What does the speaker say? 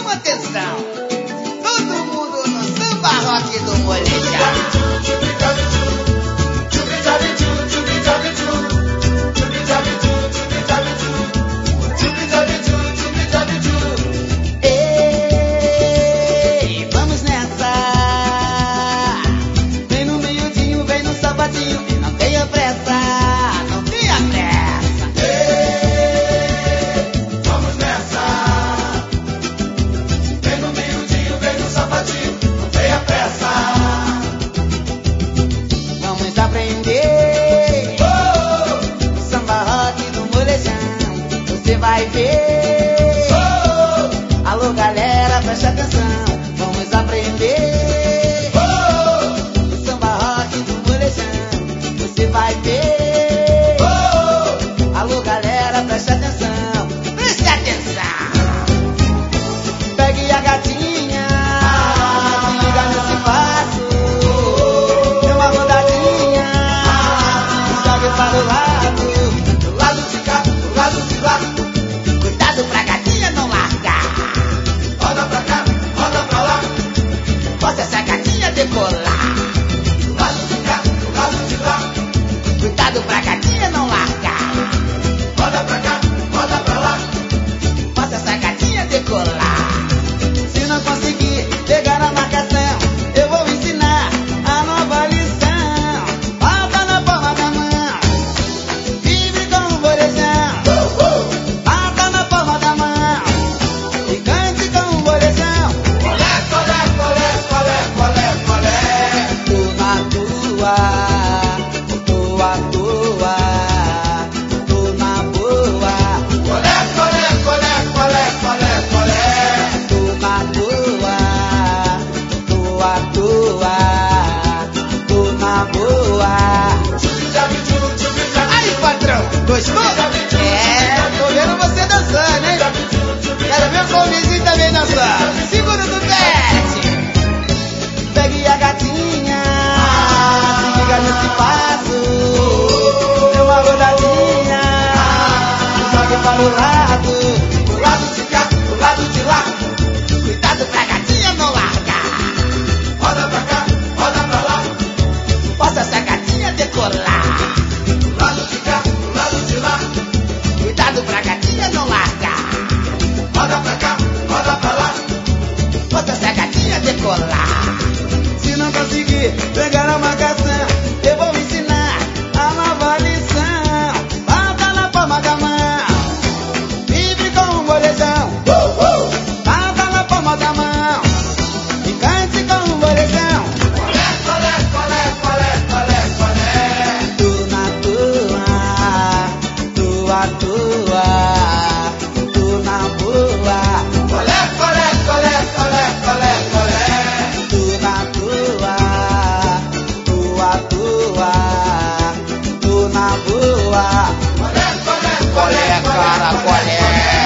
Atenção, todo mundo no samba rock do Molejão. Vai ver, alô galera, preste atenção, vamos aprender o samba rock do Molejão. Você vai ver, alô galera, preste atenção, preste atenção. Pegue a gatinha, se liga nesse passo, dê uma rodadinha, jogue para o lado, do lado de cá, do lado de lá. Pra gatinha não largar. Roda pra cá, roda pra lá. Possa essa gatinha decolar. Do lado de cá, do lado de lá. Cuidado pra gatinha não largar. Roda pra cá, roda pra lá. Possa essa gatinha decolar. Se não conseguir pegar a marcação, eu vou ensinar a nova lição. Bota na palma da mão, vive com o Molejão. Gostou? Tô vendo você dançando, hein? Quero ver o Colmezinho também dançando. Segura do pet. Pegue a gatinha, se liga nesse passo, dê uma rodadinha, jogue para o lado de cá, do lado de lá. Cuidado pra gatinha não largar. Roda pra cá, roda pra lá. Possa essa gatinha decolar. Cuidado pra gatinha não largar. Roda pra cá, roda pra lá. Bota essa gatinha decolar. Se não conseguir pegar a marcação, eu vou ensinar a nova lição. Bata na palma da mão, vive com o Molejão. Bata na palma da mão e cante com o Molejão. Colé, colé, colé, colé, colé, colé. Tu na tua, tu à toa, tu na boa. Colé, colé, colé, colé, colé, colé. Tu na tua, tu à toa, tu na boa. Colé, colé, colé, cara, colé.